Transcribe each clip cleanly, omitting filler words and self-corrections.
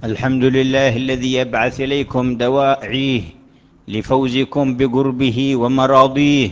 الحمد لله الذي يبعث إليكم دواعيه لفوزكم بقربه ومراضيه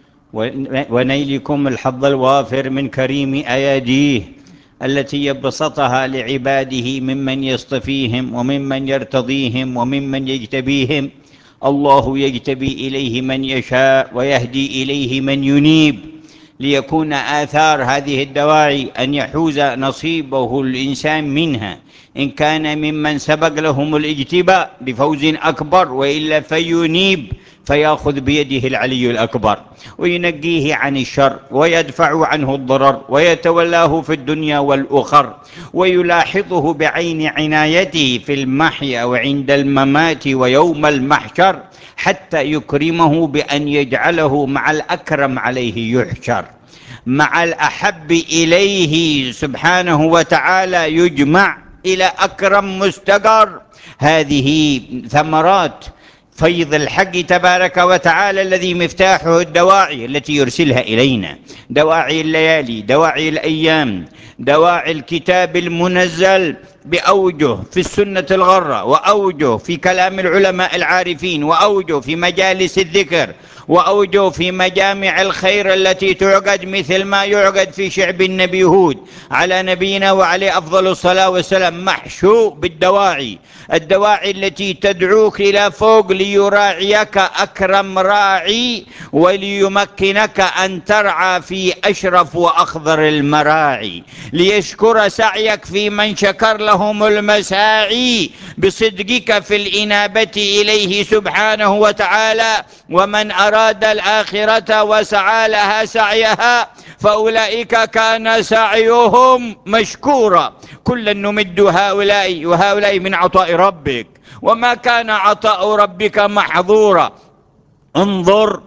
ونيلكم الحظ الوافر من كريم أياديه التي يبسطها لعباده ممن يصطفيهم وممن يرتضيهم وممن يجتبيهم. الله يجتبي إليه من يشاء ويهدي إليه من ينيب، ليكون آثار هذه الدواعي أن يحوز نصيبه الإنسان منها، إن كان ممن سبق لهم الاجتباء بفوز أكبر، وإلا فينيب فيأخذ بيده العلي الأكبر وينقيه عن الشر ويدفع عنه الضرر ويتولاه في الدنيا والأخر، ويلاحظه بعين عنايته في المحيا وعند الممات ويوم المحشر، حتى يكرمه بأن يجعله مع الأكرم عليه يحشر، مع الأحب إليه سبحانه وتعالى يجمع إلى أكرم مستقر. هذه ثمرات فيض الحق تبارك وتعالى الذي مفتاحه الدواعي التي يرسلها إلينا، دواعي الليالي، دواعي الأيام، دواعي الكتاب المنزل بأوجه في السنة الغرة، وأوجه في كلام العلماء العارفين، وأوجه في مجالس الذكر، وأوجه في مجامع الخير التي تعقد مثل ما يعقد في شعب النبي هود على نبينا وعليه أفضل الصلاة والسلام، محشو بالدواعي، الدواعي التي تدعوك إلى فوق ليراعيك أكرم راعي، وليمكنك أن ترعى في أشرف وأخضر المراعي، ليشكر سعيك في من شكر لهم المساعي بصدقك في الإنابة إليه سبحانه وتعالى. ومن أراد الآخرة وسعى لها سعيها فأولئك كان سعيهم مشكورا. كلا نمد هؤلاء وهؤلاء من عطاء ربك، وما كان عطاء ربك محظورا. انظر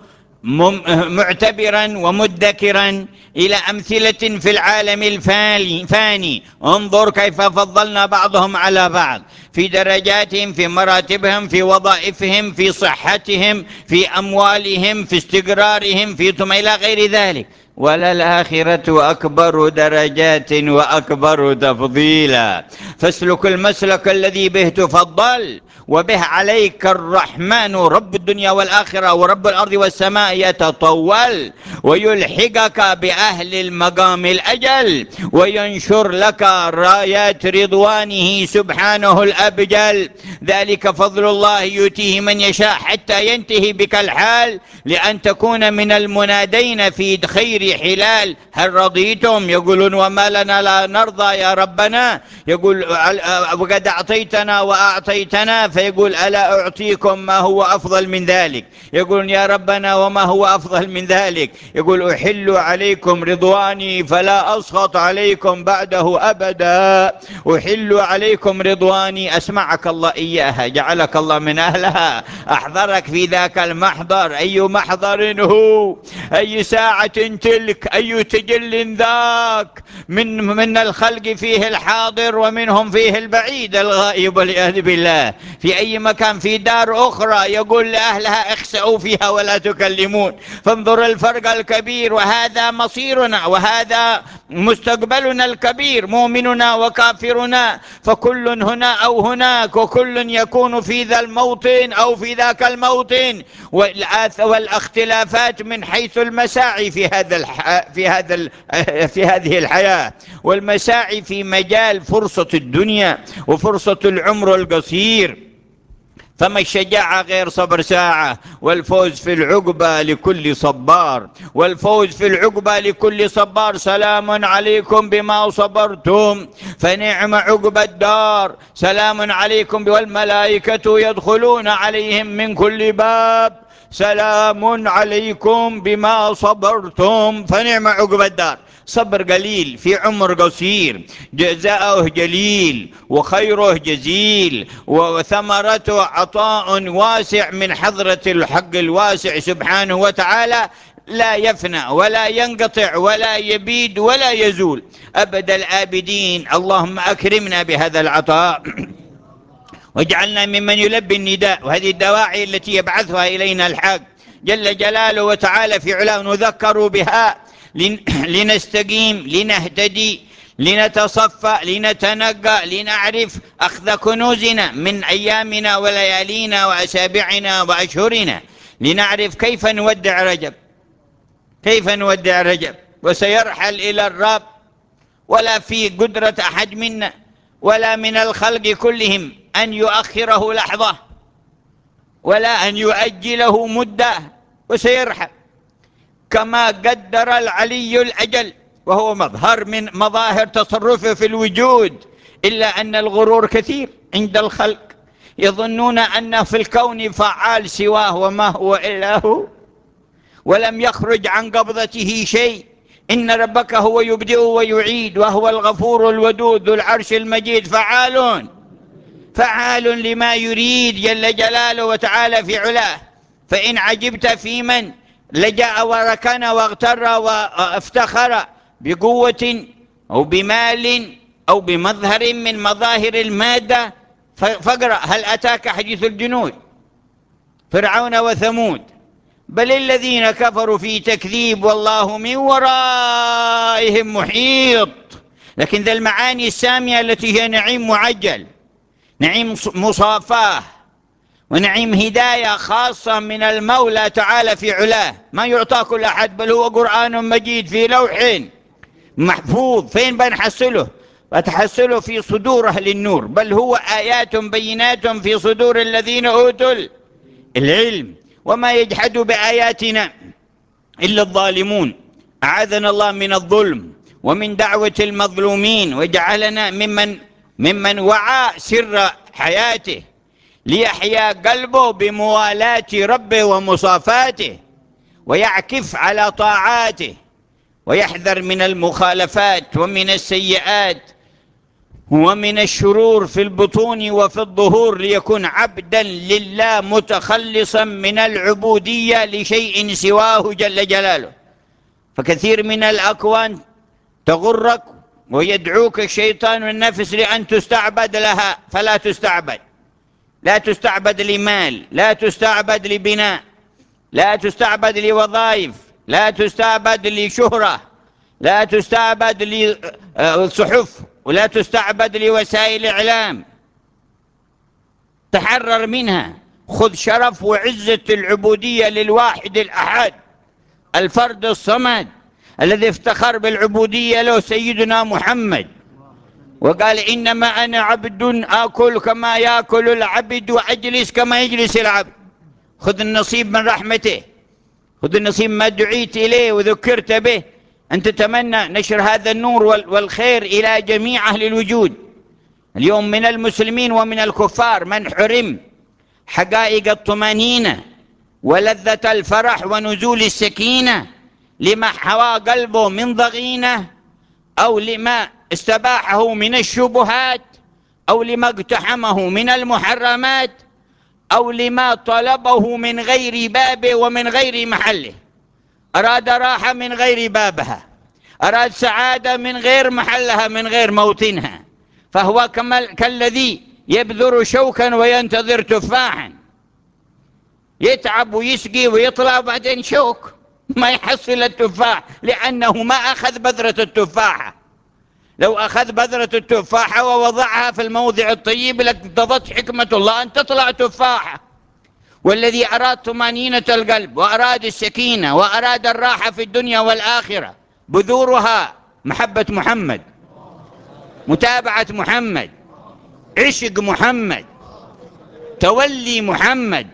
معتبرا ومدكرا إلى أمثلة في العالم الفاني، انظر كيف فضلنا بعضهم على بعض في درجاتهم، في مراتبهم، في وظائفهم، في صحتهم، في أموالهم، في استقرارهم، في ثم إلى غير ذلك. وللآخرة أكبر درجات وأكبر تفضيلا. فاسلك المسلك الذي به تفضل وبه عليك الرحمن رب الدنيا والآخرة ورب الأرض والسماء يتطول، ويلحقك بأهل المقام الأجل، وينشر لك رايات رضوانه سبحانه الأبجل. ذلك فضل الله يؤتيه من يشاء حتى ينتهي بك الحال لأن تكون من المنادين في خير حلال. هل رضيتم؟ يقولون وما لنا لا نرضى يا ربنا. يقول وقد أعطيتنا وأعطيتنا، فيقول ألا أعطيكم ما هو أفضل من ذلك؟ يقولون يا ربنا وما هو أفضل من ذلك؟ يقول أحل عليكم رضواني فلا أسخط عليكم بعده أبدا. أحل عليكم رضواني، أسمعك الله إياها، جعلك الله من أهلها، أحضرك في ذاك المحضر. أي محضر هو؟ أي ساعة تلك؟ أي تجل ذاك؟ من الخلق فيه الحاضر ومنهم فيه البعيد الغائب والعياذ بالله. في أي مكان، في دار أخرى يقول لأهلها اخسئوا فيها ولا تكلمون. فانظر الفرق الكبير، وهذا مصيرنا وهذا مستقبلنا الكبير، مؤمننا وكافرنا، فكل هنا أو هناك، وكل يكون في ذا الموطن أو في ذاك الموطن. والاختلافات من حيث المساعي في هذه الحياة، والمساعي في مجال فرصة الدنيا وفرصة العمر القصير. فما الشجاعة غير صبر ساعة، والفوز في العقبة لكل صبار، والفوز في العقبة لكل صبار. سلام عليكم بما صبرتم فنعم عقبى الدار. سلام عليكم والملائكة يدخلون عليهم من كل باب. سلام عليكم بما صبرتم فنعم عقبى الدار. صبر قليل في عمر قصير، جزاؤه جليل وخيره جزيل، وثمرته عطاء واسع من حضرة الحق الواسع سبحانه وتعالى، لا يفنى ولا ينقطع ولا يبيد ولا يزول أبد الآبدين. اللهم أكرمنا بهذا العطاء واجعلنا ممن يلبي النداء، وهذه الدواعي التي يبعثها إلينا الحق جل جلاله وتعالى في علاه نذكر بها لنستقيم، لنهتدي، لنتصفى، لنتنقى، لنعرف أخذ كنوزنا من أيامنا وليالينا وأسابيعنا وأشهرنا، لنعرف كيف نودع رجب، كيف نودع رجب. وسيرحل إلى الرب، ولا في قدرة أحد منا ولا من الخلق كلهم أن يؤخره لحظة ولا أن يؤجله مدة، وسيرحل كما قدر العلي الأجل، وهو مظهر من مظاهر تصرفه في الوجود. إلا أن الغرور كثير عند الخلق، يظنون أن في الكون فعال سواه وما هو إلا هو، ولم يخرج عن قبضته شيء. إن ربك هو يبدئ ويعيد، وهو الغفور الودود ذو العرش المجيد، فعال لما يريد جل جلاله وتعالى في علاه. فإن عجبت في من لجأ وركن واغتر وافتخر بقوة أو بمال أو بمظهر من مظاهر المادة، فاقرأ هل أتاك حديث الجنود فرعون وثمود، بل الذين كفروا في تكذيب والله من ورائهم محيط. لكن ذا المعاني السامية التي هي نعيم معجل، نعيم مصافاة، ونعيم هداية خاصة من المولى تعالى في علاه، ما يعطى كل أحد، بل هو قرآن مجيد في لوح محفوظ. فين بنحصله؟ وتحصله في صدور أهل النور، بل هو آيات بينات في صدور الذين أوتوا العلم. وما يجحد بآياتنا إلا الظالمون. أعاذنا الله من الظلم ومن دعوة المظلومين، وجعلنا ممن وعى سر حياته ليحيا قلبه بموالاة ربه ومصافاته، ويعكف على طاعاته، ويحذر من المخالفات ومن السيئات ومن الشرور في البطون وفي الظهور، ليكون عبدا لله متخلصا من العبودية لشيء سواه جل جلاله. فكثير من الأكوان تغرك ويدعوك الشيطان والنفس لأن تستعبد لها، فلا تستعبد. لا تستعبد لمال، لا تستعبد لبناء، لا تستعبد لوظائف، لا تستعبد لشهرة، لا تستعبد لصحف، ولا تستعبد لوسائل إعلام. تحرر منها، خذ شرف وعزة العبودية للواحد الأحد الفرد الصمد الذي افتخر بالعبودية له سيدنا محمد، وقال إنما أنا عبد آكل كما يأكل العبد وأجلس كما يجلس العبد. خذ النصيب من رحمته، خذ النصيب ما دعيت إليه وذكرت به، أن تتمنى نشر هذا النور والخير إلى جميع أهل الوجود. اليوم من المسلمين ومن الكفار من حرم حقائق الطمأنينة ولذة الفرح ونزول السكينة لما حوى قلبه من ضغينة، أو لما استباحه من الشبهات، أو لما اقتحمه من المحرمات، أو لما طلبه من غير بابه ومن غير محله. أراد راحة من غير بابها، أراد سعادة من غير محلها، من غير موطنها. فهو كالذي يبذر شوكا وينتظر تفاحا، يتعب ويسقي ويطلع بعدين شوك، ما يحصل التفاح، لأنه ما أخذ بذرة التفاحة. لو أخذ بذرة التفاحة ووضعها في الموضع الطيب لاقتضت حكمة الله أن تطلع تفاحة. والذي أراد طمأنينة القلب وأراد السكينة وأراد الراحة في الدنيا والآخرة، بذورها محبة محمد، متابعة محمد، عشق محمد، تولي محمد،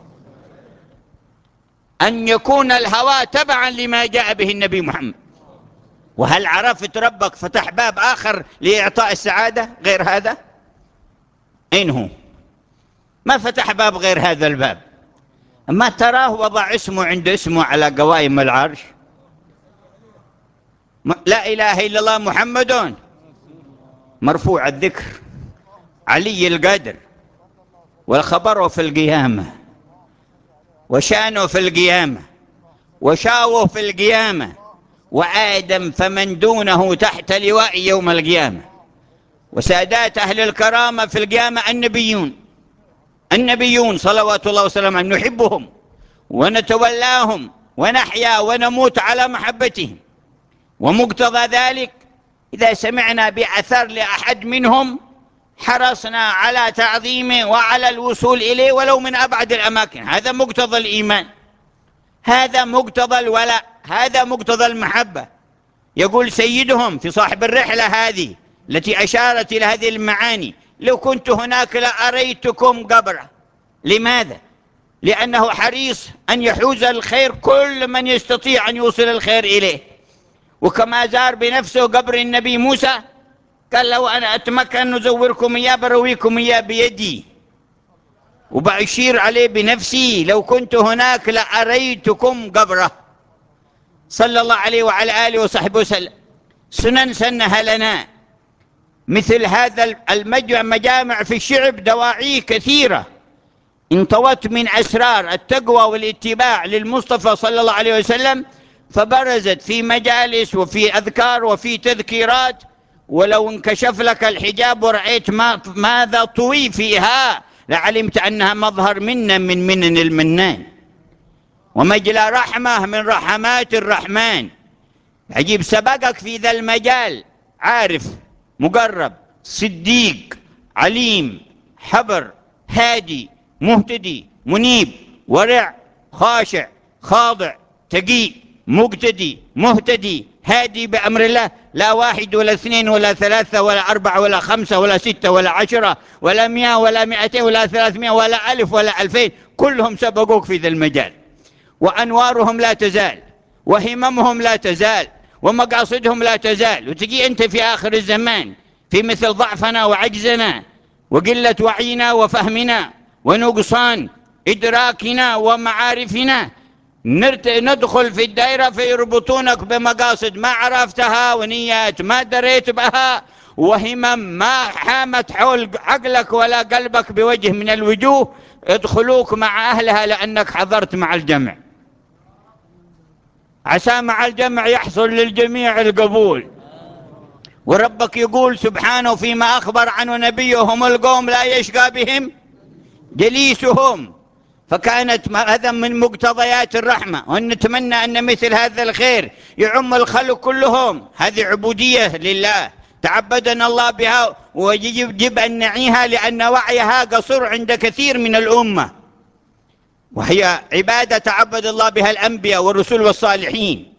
أن يكون الهوى تبعا لما جاء به النبي محمد. وهل عرفت ربك فتح باب آخر لإعطاء السعادة غير هذا؟ أين هو؟ ما فتح باب غير هذا الباب. ما تراه وضع اسمه عند اسمه على قوائم العرش، لا إله إلا الله محمد مرفوع الذكر علي القدر، والخبر في القيامة، وشانه في القيامة، وشاوه في القيامة، وآدم فمن دونه تحت لواء يوم القيامة، وسادات أهل الكرامة في القيامة النبيون صلوات الله وسلامه، نحبهم ونتولاهم ونحيا ونموت على محبتهم. ومقتضى ذلك إذا سمعنا بأثر لأحد منهم حرصنا على تعظيمه وعلى الوصول إليه ولو من أبعد الأماكن. هذا مقتضى الإيمان، هذا مقتضى الولاء، هذا مقتضى المحبة. يقول سيدهم في صاحب الرحلة هذه التي أشارت إلى هذه المعاني: لو كنت هناك لأريتكم قبره. لماذا؟ لأنه حريص أن يحوز الخير كل من يستطيع أن يوصل الخير إليه. وكما زار بنفسه قبر النبي موسى قال: لو أنا أتمكن أن أزوركم إياه برويكم إياه بيدي، وبأشير عليه بنفسي: لو كنت هناك لأريتكم قبره. صلى الله عليه وعلى آله وصحبه وسلم. سنن سنها لنا مثل هذا المجامع في الشعب دواعي كثيرة انطوت من أسرار التقوى والاتباع للمصطفى صلى الله عليه وسلم، فبرزت في مجالس وفي أذكار وفي تذكيرات. ولو انكشف لك الحجاب ورأيت ماذا طوي فيها لعلمت أنها مظهر من منن المنان، ومجلى رحمة من رحمات الرحمن. عجيب سبقك في ذا المجال عارف، مقرب، صديق، عليم، حبر، هادي، مهتدي، منيب، ورع، خاشع، خاضع، تقي، مقتدي، مهتدي، هادي بأمر الله. لا واحد ولا اثنين ولا ثلاثة ولا أربعة ولا خمسة ولا ستة ولا 10 ولا 100 ولا 200 ولا 300 ولا 1000 ولا 2000، كلهم سبقوك في ذا المجال، وأنوارهم لا تزال، وهممهم لا تزال، ومقاصدهم لا تزال. وتجي أنت في آخر الزمان في مثل ضعفنا وعجزنا وقلة وعينا وفهمنا ونقصان إدراكنا ومعارفنا، ندخل في الدائرة فيربطونك بمقاصد ما عرفتها، ونيات ما دريت بها، وهمم ما حامت حول عقلك ولا قلبك بوجه من الوجوه، ادخلوك مع أهلها لأنك حضرت مع الجمع. عسى مع الجمع يحصل للجميع القبول. وربك يقول سبحانه فيما أخبر عنه نبيهم: القوم لا يشقى بهم جليسهم. فكانت هذا من مقتضيات الرحمة، وأن نتمنى أن مثل هذا الخير يعم الخلق كلهم. هذه عبودية لله تعبدنا الله بها، ويجب أن نعيها لأن وعيها قصر عند كثير من الأمة، وهي عبادة تعبد الله بها الأنبياء والرسل والصالحين،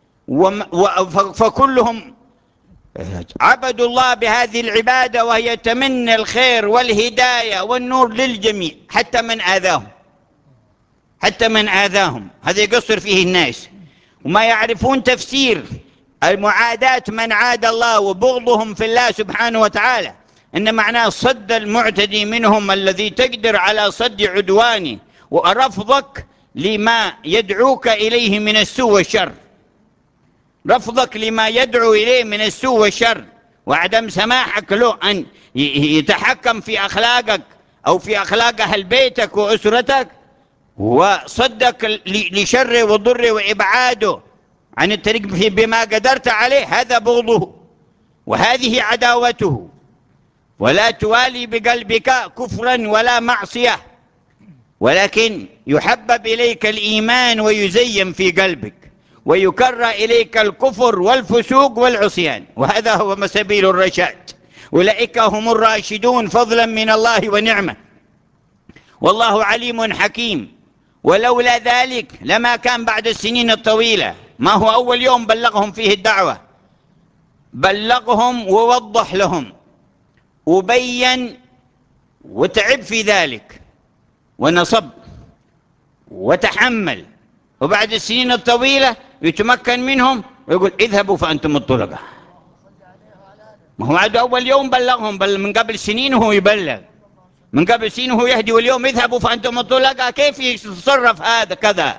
فكلهم عبدوا الله بهذه العبادة، وهي تمنى الخير والهداية والنور للجميع، حتى من آذاهم، حتى من آذاهم. هذا يقصر فيه الناس وما يعرفون تفسير المعاداة من عاد الله وبغضهم في الله سبحانه وتعالى، إن معناه صد المعتدي منهم الذي تقدر على صد عدوانه، ورفضك لما يدعوك إليه من السوء والشر، رفضك لما يدعو إليه من السوء والشر، وعدم سماحك له أن يتحكم في أخلاقك أو في أخلاق أهل بيتك وأسرتك، وصدك لشره وضره وإبعاده عن الطريق بما قدرت عليه. هذا بغضه وهذه عداوته. ولا توالي بقلبك كفرا ولا معصية، ولكن يحبب إليك الإيمان ويزين في قلبك، ويكره إليك الكفر والفسوق والعصيان، وهذا هو سبيل الرشاد. أولئك هم الراشدون فضلا من الله ونعمة، والله عليم حكيم. ولولا ذلك لما كان بعد السنين الطويلة، ما هو أول يوم بلغهم فيه الدعوة، بلغهم ووضح لهم وبين وتعب في ذلك ونصب وتحمل، وبعد السنين الطويلة يتمكن منهم ويقول: اذهبوا فأنتم الطلقة. ما هو بعد أول يوم بلغهم، بل من قبل سنين هو يبلغ، من قبل سنين هو يهدي، واليوم اذهبوا فأنتم الطلقة. كيف يتصرف هذا كذا؟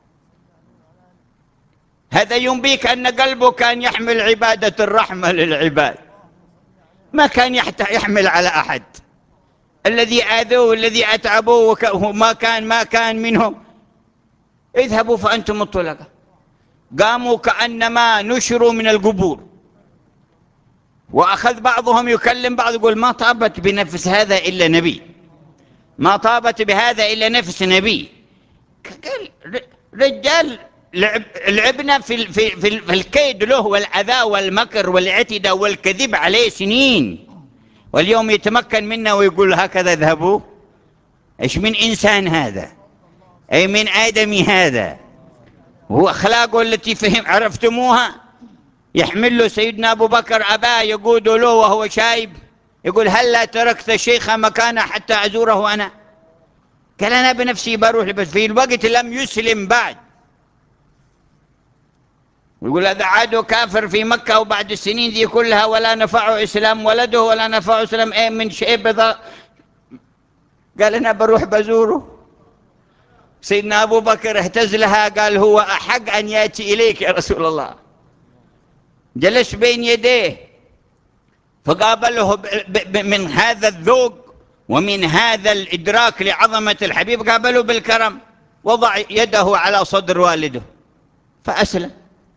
هذا ينبيك أن قلبه كان يحمل عبادة الرحمة للعباد، ما كان يحمل على أحد. الذي آذوه والذي أتعبوه ما كان منهم. اذهبوا فأنتم الطلقة. قاموا كأنما نشروا من القبور، وأخذ بعضهم يكلم بعض يقول: ما طابت بنفس هذا إلا نبي، ما طابت بهذا إلا نفس نبي. قال: رجال لعبنا في الكيد له والأذى والمكر والعتدة والكذب عليه سنين، واليوم يتمكن منا ويقول هكذا اذهبوا. ايش من إنسان هذا؟ أي من آدمي هذا؟ هو أخلاقه التي فهم عرفتموها. يحمل له سيدنا أبو بكر أباه يقود له وهو شايب، يقول هلا تركت الشيخ مكانه حتى أزوره أنا؟ قال أنا بنفسي بروح، بس في الوقت لم يسلم بعد. يقول هذا عاد كافر في مكة وبعد السنين ذي كلها ولا نفعه إسلام ولده ولا نفعه إسلام إيه من شيء بضا. قال أنا بروح بزوره. سيدنا أبو بكر اهتز لها، قال هو أحق أن يأتي إليك يا رسول الله. جلس بين يديه فقابله من هذا الذوق ومن هذا الإدراك لعظمة الحبيب، قابله بالكرم، وضع يده على صدر والده فأسلم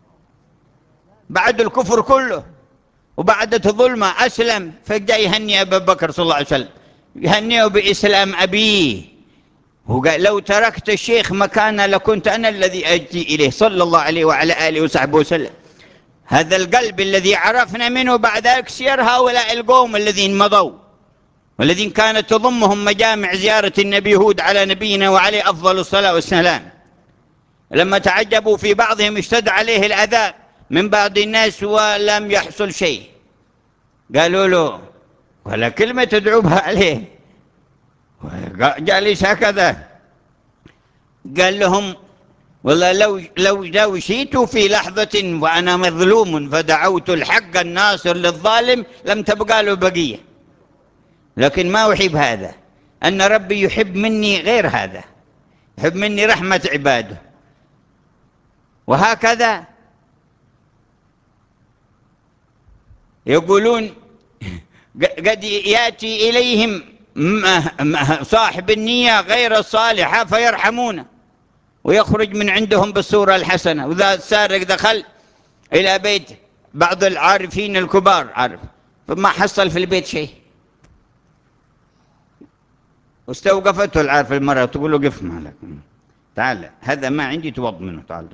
بعد الكفر كله وبعد الظلمة. أسلم فجاء يهني أبا بكر صلى الله عليه وسلم، يهنيه بإسلام أبيه. هو قال لو تركت الشيخ مكانه لكنت أنا الذي أجي إليه صلى الله عليه وعلى آله وصحبه وسلم. هذا القلب الذي عرفنا منه بعد ذلك سير هؤلاء القوم الذين مضوا والذين كانت تضمهم مجامع زيارة النبي هود على نبينا وعليه أفضل الصلاة والسلام. لما تعجبوا في بعضهم اشتد عليه الأذى من بعض الناس ولم يحصل شيء، قالوا له ولا كلمة تدعو بها عليه، جالس هكذا. قال لهم والله لو شئت في لحظة وأنا مظلوم فدعوت الحق الناصر للظالم لم تبقى له بقية، لكن ما أحب هذا، أن ربي يحب مني غير هذا، يحب مني رحمة عباده. وهكذا يقولون قد يأتي إليهم صاحب النية غير الصالحة فيرحمونه ويخرج من عندهم بالصورة الحسنة. وإذا السارق دخل إلى بيت بعض العارفين الكبار عارف فما حصل في البيت شيء، واستوقفته العارف المرأة تقول له قف مالك، تعال هذا ما عندي توض منه، تعال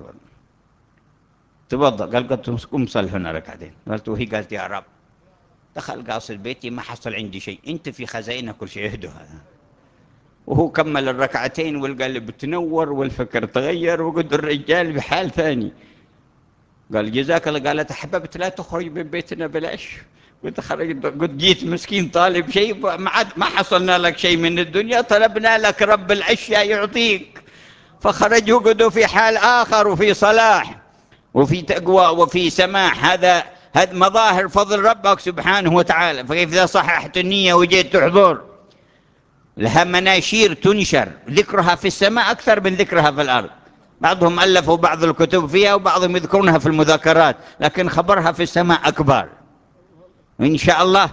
توضأ. قال قلت قم صل هنا ركعتين. قالت وهي قالت يا رب دخل قاصد بيتي ما حصل عندي شيء، انت في خزائنك كل شيء. اهدوا هذا. وهو كمل الركعتين والقلب تنور والفكر تغير وقد الرجال بحال ثاني. قال جزاك الله. قالت احببت لا تخرج من بيتنا بلاش، قلت خرج قد جيت مسكين طالب شيء ما حصلنا لك شيء من الدنيا، طلبنا لك رب الاشياء يعطيك. فخرجوا قدوا في حال اخر وفي صلاح وفي تقوى وفي سماح. هذا مظاهر فضل ربك سبحانه وتعالى. فكيف إذا صححت النية وجيت تحضر لها مناشير تنشر ذكرها في السماء أكثر من ذكرها في الأرض. بعضهم ألفوا بعض الكتب فيها وبعضهم يذكرونها في المذكرات، لكن خبرها في السماء أكبر. وإن شاء الله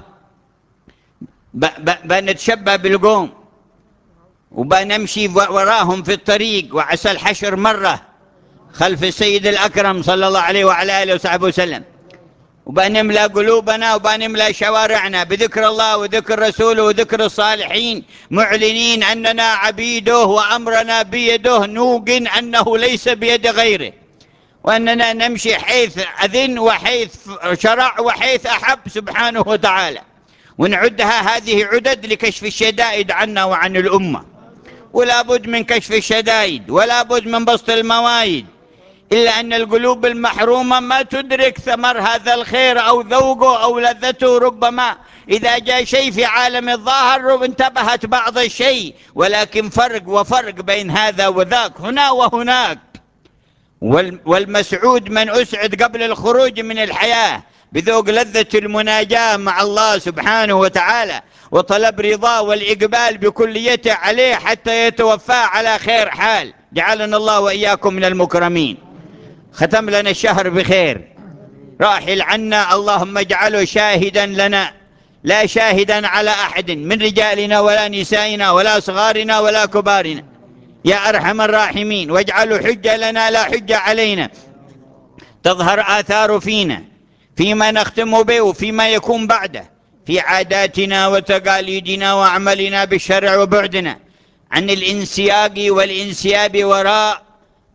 بنتشبه بالقوم وبنمشي وراهم في الطريق، وعسى الحشر مرة خلف السيد الأكرم صلى الله عليه وعلى آله وصحبه وسلم، وبنملأ قلوبنا وبنملأ شوارعنا بذكر الله وذكر رسوله وذكر الصالحين، معلنين أننا عبيده وأمرنا بيده، نوقن أنه ليس بيد غيره، وأننا نمشي حيث أذن وحيث شرع وحيث أحب سبحانه وتعالى، ونعدها هذه عدد لكشف الشدائد عنا وعن الأمة. ولا بد من كشف الشدائد ولا بد من بسط الموايد، إلا أن القلوب المحرومة ما تدرك ثمر هذا الخير أو ذوقه أو لذته. ربما إذا جاء شيء في عالم الظاهر انتبهت بعض الشيء، ولكن فرق بين هذا وذاك هنا وهناك. والمسعود من أسعد قبل الخروج من الحياة بذوق لذة المناجاة مع الله سبحانه وتعالى وطلب رضاه والإقبال بكليته عليه حتى يتوفى على خير حال. جعلنا الله وإياكم من المكرمين. ختم لنا الشهر بخير، راحل عنا اللهم اجعله شاهدا لنا لا شاهدا على أحد من رجالنا ولا نسائنا ولا صغارنا ولا كبارنا يا أرحم الراحمين، واجعله حجة لنا لا حجة علينا، تظهر آثاره فينا فيما نختم به وفيما يكون بعده، في عاداتنا وتقاليدنا وعملنا بالشرع وبعدنا عن الانسياق والانسياب وراء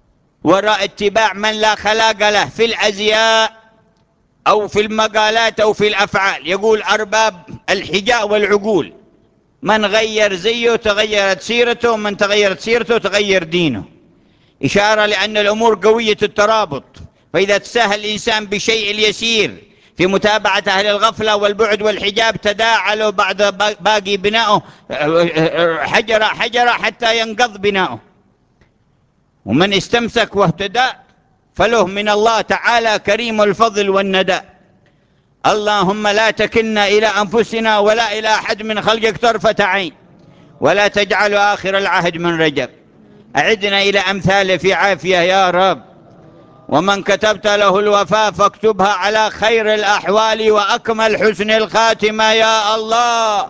وراء اتباع من لا خلاق له في الأزياء أو في المقالات أو في الأفعال. يقول أرباب الحجاء والعقول، من غير زيه تغيرت سيرته، ومن تغيرت سيرته تغير دينه. إشارة لأن الأمور قوية الترابط، فإذا تساهل الإنسان بشيء اليسير في متابعة أهل الغفلة والبعد والحجاب تداعلوا بعد باقي بناؤه حجرة حجرة حتى ينقض بناؤه. ومن استمسك واهتدى فله من الله تعالى كريم الفضل والندى. اللهم لا تكلنا إلى أنفسنا ولا إلى أحد من خلقك طرفة عين، ولا تجعل آخر العهد من رجب. أعدنا إلى أمثال في عافية يا رب. ومن كتبت له الوفاة فاكتبها على خير الأحوال وأكمل حسن الخاتمة يا الله.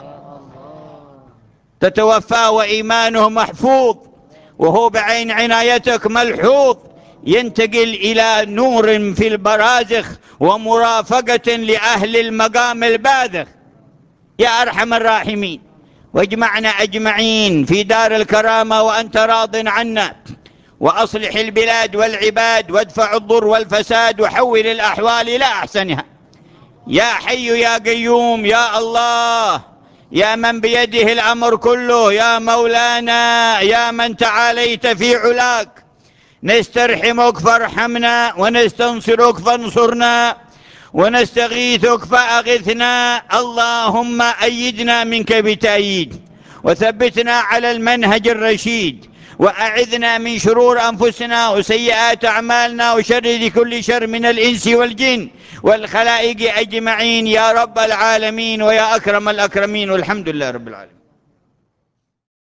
تتوفى وإيمانه محفوظ وهو بعين عنايتك ملحوظ، ينتقل إلى نور في البرازخ ومرافقة لأهل المقام الباذخ يا أرحم الراحمين. واجمعنا أجمعين في دار الكرامة وأنت راض عنا، وأصلح البلاد والعباد وادفع الضر والفساد وحول الأحوال إلى أحسنها يا حي يا قيوم يا الله، يا من بيده الأمر كله، يا مولانا، يا من تعاليت في علاك. نسترحمك فارحمنا، ونستنصرك فانصرنا، ونستغيثك فأغثنا. اللهم أيدنا منك بتأييد، وثبتنا على المنهج الرشيد، وأعذنا من شرور أنفسنا وسيئات أعمالنا وشر كل شر من الإنس والجن والخلائق أجمعين يا رب العالمين ويا أكرم الأكرمين، والحمد لله رب العالمين.